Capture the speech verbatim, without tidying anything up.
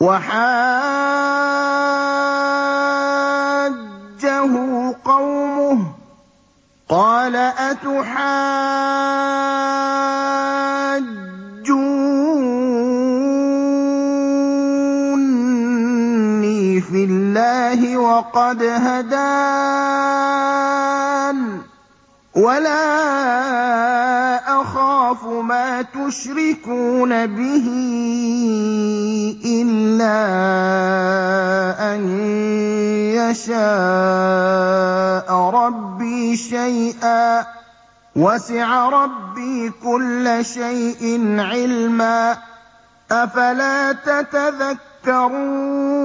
وَحَاجَّهُ قَوْمُهُ ۚ قَالَ أَتُحَاجُّونِّي فِي اللَّهِ وَقَدْ هَدَانِ ۚ وَلَا أَخَافُ مَا تُشْرِكُونَ بِهِ إِلَّا أَن يَشَاءَ رَبِّي شَيْئًا ۗ وَسِعَ رَبِّي كُلَّ شَيْءٍ عِلْمًا ۗ أَفَلَا تَتَذَكَّرُونَ